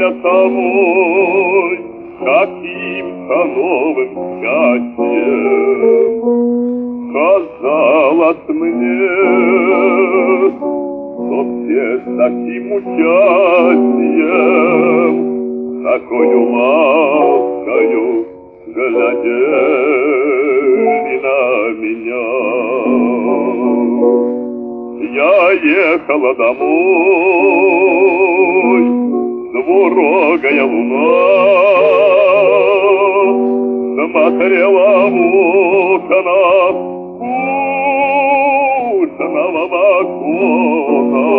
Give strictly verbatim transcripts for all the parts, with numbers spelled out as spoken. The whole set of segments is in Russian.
мне самой каким-то новым счастьем. Казалось мне, что все с таким участием, такою ласкою глядели на меня. Я ехала домой, двурогая луна смотрела в окна курсного вагона.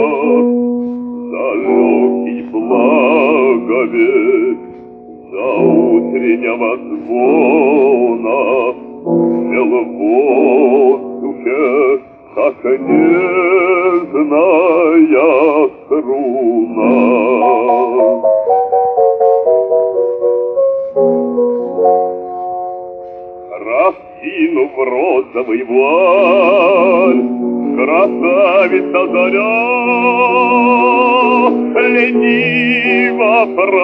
Далекий благовесть до утреннего звона пел в воздухе, как нежная струна. Раскинув розовый вуаль, красавица заря лениво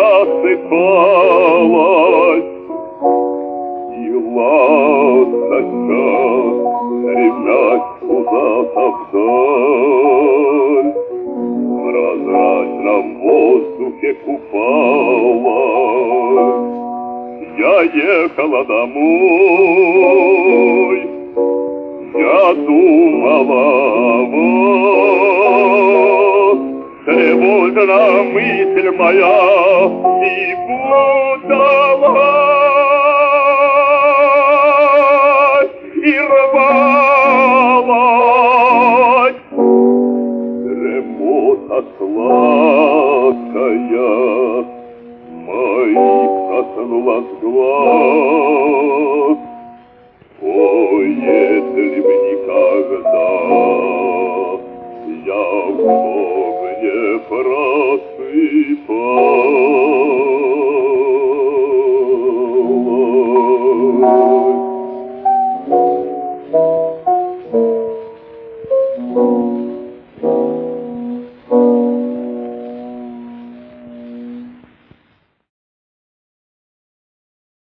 просыпалась, и ласточка, стремясь куда-то вдаль, в прозрачном воздухе купалась. Я ехала домой, я думала о вас, тревожна мысль моя и путалась, и рвалась. Дремота сладкая моих коснулась глаз. О, если б никогда я вновь не просыпалась.